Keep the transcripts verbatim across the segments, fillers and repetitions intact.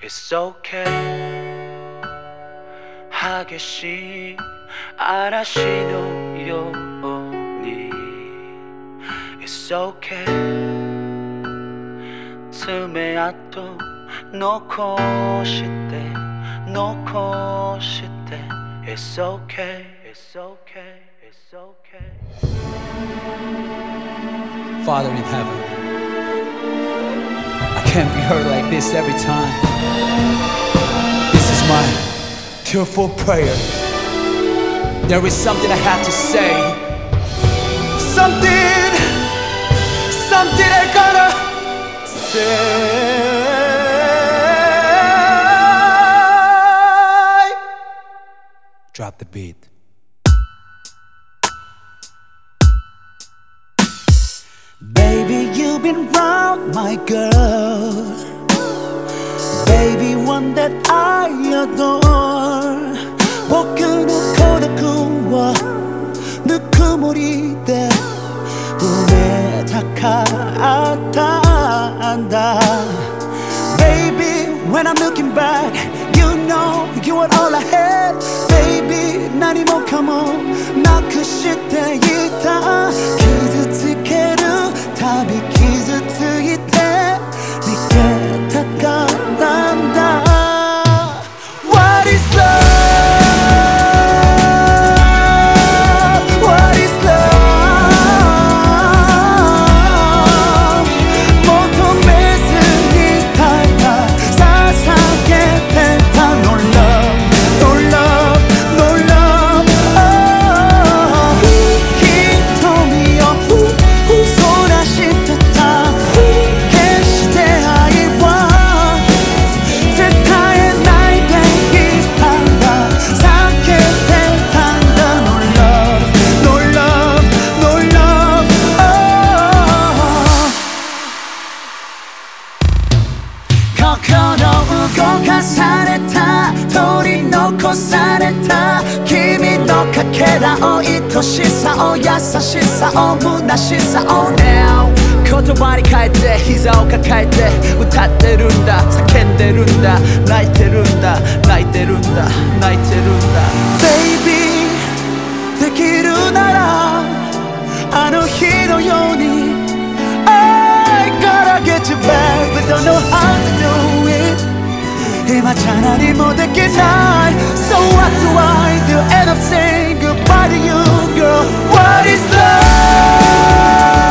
It's okay 激しい嵐のように It's okay 爪痕残して残して It's okay It's okay It's okay Father in heaven, I can't be hurt like this every time. This is my tearful prayer. There is something I have to say. Something, something I gotta say. Drop the beat. Baby, you've been round my girl. Baby, one that I adore. 僕の孤独はぬくもりで埋めたかったんだ Baby, when I'm looking back, you know you are all I had. Baby, 何もかもなくしていた傷つけるたび傷ついて逃げたかったんだ What is love? Oh, 愛しさを優しさを虚しさを Now 言葉に変えて膝を抱えて歌ってるんだ叫んでるんだ泣いてるんだ泣いてるんだ泣いてるんだ Baby できるならあの日のように I gotta get you back but don't know how to do it 今じゃ何もできない So what do I do end up saying goodbye to you girl What is love?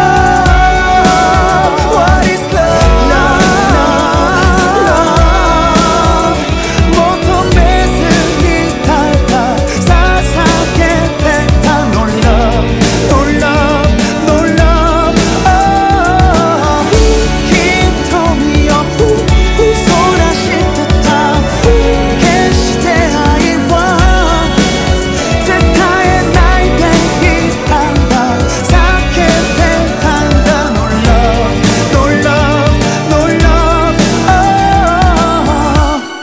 What is love? Love, love 求めずにただ捧げてた No love, no love, no love oh 瞳をそらしてた決して愛は絶対えないでいたんだ避けてたんだ No love, no love, no love oh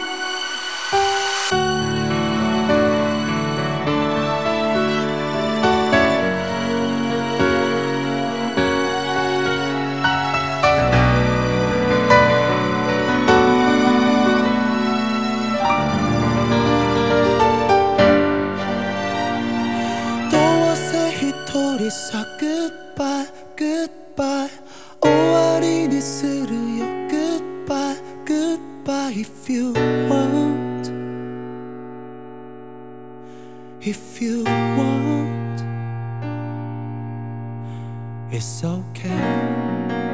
どうせ一人さ Goodbye, goodbye 終わりにするよ Goodbye, goodbye If you want If you want It's okay